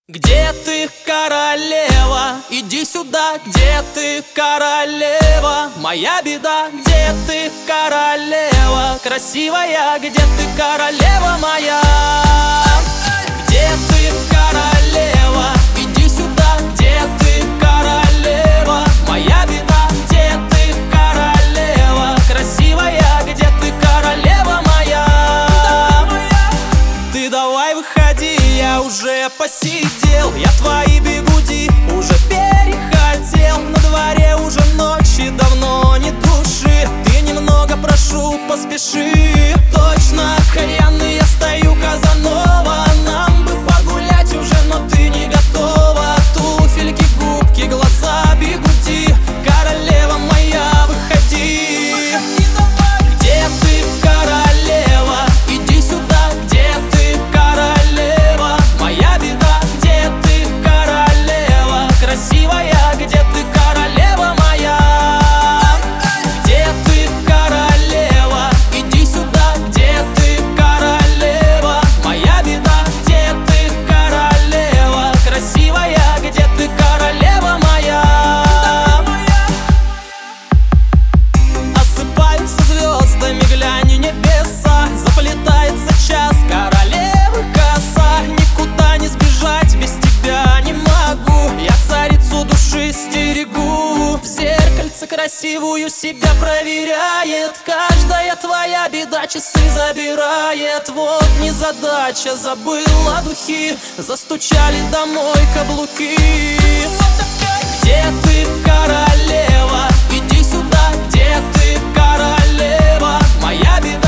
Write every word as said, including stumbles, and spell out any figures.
Где ты, королева? Иди сюда, где ты, королева? Моя беда, где ты, королева? Красивая, где ты, королева моя? Где ты, королева? Иди сюда, где ты, королева? Моя беда, где ты, королева? Красивая, где ты, королева моя? Ты давай выходи, я уже посидел, я твои бигуди уже перехотел. На дворе уже ночи, давно не души, ты немного, прошу, поспеши. Точно, кальянный, я стою, Казанова, нам бы погулять уже, но ты не готова. Туфельки, губки, глаза, бигуди, королева моя, выходи. Где ты, королева? Иди сюда, где ты, королева? Моя беда, где ты, королева? Красивая, где ты, королева моя? Где ты, королева? Иди сюда, где ты, королева? Моя беда, где ты, королева? Красивая, где ты, королева моя? Осыпаются звездами, глянь, небеса, заплетается час, королевы коса. Никуда не сбежать, без тебя не могу, я царицу души стерегу. В зеркальце красивую себя проверяет, каждая твоя беда часы забирает. Вот незадача, забыла духи, застучали домой каблуки. Где ты, королева? Иди сюда, где ты, королева? Моя беда.